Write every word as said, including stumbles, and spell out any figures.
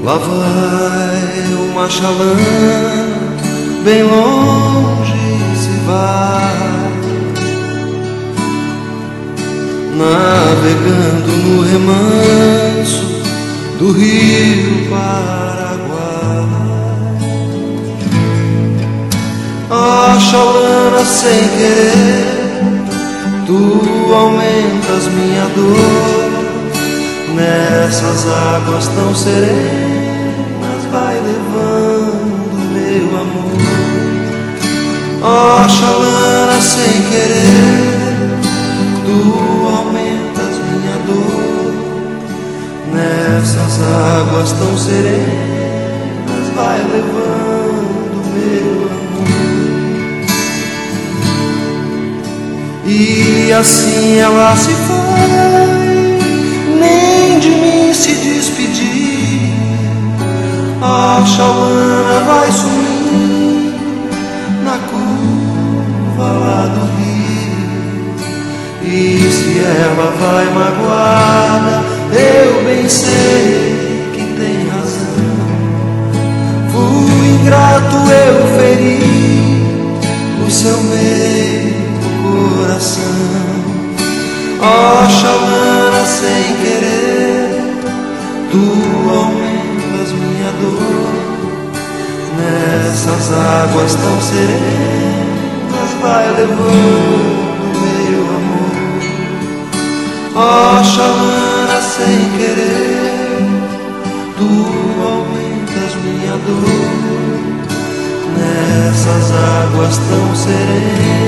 Lá vai uma chalana, bem longe se vai, navegando no remanso do rio Paraguai. A chalana, sem querer, tu aumentas minha dor. Nessas águas tão serenas vai levando meu amor. Ó chalana, sem querer, tu aumentas minha dor. Nessas águas tão serenas vai levando meu amor. E assim ela se foi, nem de mim se despedir. A chalana vai sumir na curva lá do rio. E se ela vai magoada, eu bem sei que tem razão. Fui ingrato, eu feri o seu meio coração. Ó chalana, sem querer, tu aumentas minha dor. Nessas águas tão serenas vai levando meu amor. Ó chalana, sem querer, tu aumentas minha dor. Nessas águas tão serenas